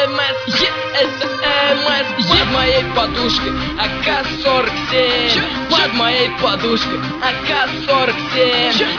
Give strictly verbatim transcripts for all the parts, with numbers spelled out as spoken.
ЭМС, е, это ЭМС. Под моей подушкой А К сорок семь. Под моей подушкой А К сорок семь.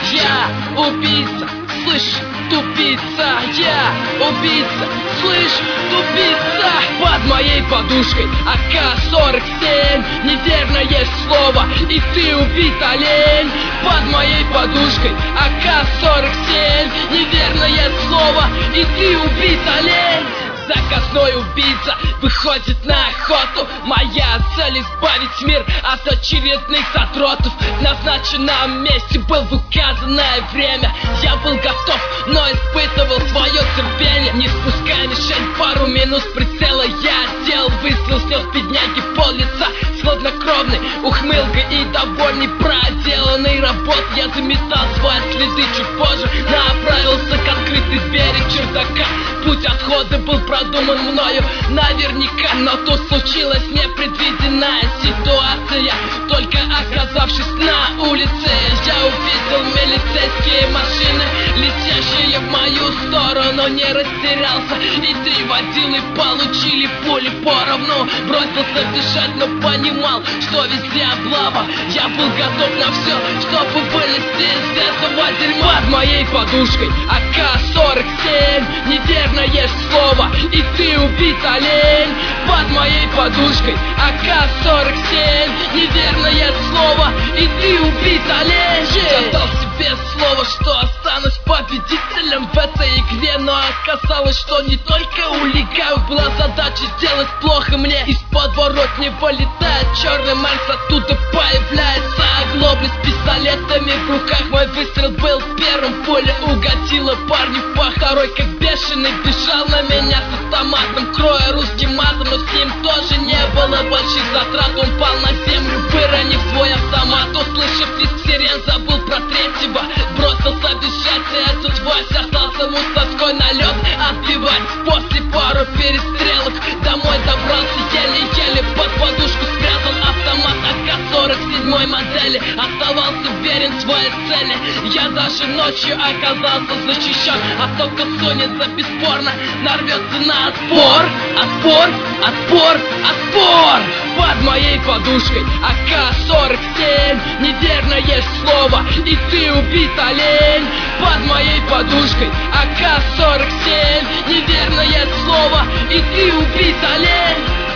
Я убийца, слышь, тупица. Я убийца, слышь, тупица. Под моей подушкой А К сорок семь. Неверное слово, и ты убит, олень. Под моей подушкой А К сорок семь. Неверное слово, и ты убит, олень. Заказной убийца выходит на охоту. Моя цель избавить мир от очередных задротов. В назначенном месте был в указанное время. Я был готов, но испытывал свое терпение. Не спуская мишень, пару минут с прицела я сделал выстрел, снес бедняги пол лица с хладнокровной ухмылкой и довольный проделанной работой. Я заметал свои следы чуть позже, направился к открытой двери чердака. Путь отхода был продуман мною наверняка, но тут случилась непредвиденная ситуация. Только оказавшись на улице, я увидел милицейские машины, летящие в мою сторону. Не растерялся, и три водилы получили пули поровну. Бросился бежать, но понимал, что везде облава. Я был готов на все, чтобы вылезти из этого дерьма. Под моей подушкой А К сорок семь. Неверное слово, и ты убит, олень. Под моей подушкой А К сорок семь. Неверное слово, и ты убит, олень. Я дал себе слово, что останусь победителем в этой игре, но оказалось, что не только у легавых была задача сделать плохо мне. Из подворотни вылетает черный Мерс, оттуда появляется оглобли с пистолетами в руках. Мой выстрел был первым, пуля угодила парню в пах. Второй как бешеный бежал на меня с автоматом, кроя русским матом, но с ним тоже не было больших затрат. Он пал на землю, выронив свой автомат. Услышав визг сирен, забыл про третьего, бросился бежать, и этот Вася остался мусорской налет отбивать. После пару перестрелок домой добрался еле-еле, под подушку спрятал автомат А К сорок седьмой модели. Оставался верен своей цели. Я даже ночью оказался защищен, а только сунется бесспорно, нарвется на отпор. Отпор, отпор, отпор. Под моей подушкой А К сорок семь. Неверное слово, и ты убит, олень. Под моей подушкой А К сорок семь. Неверное слово, и ты убит, олень.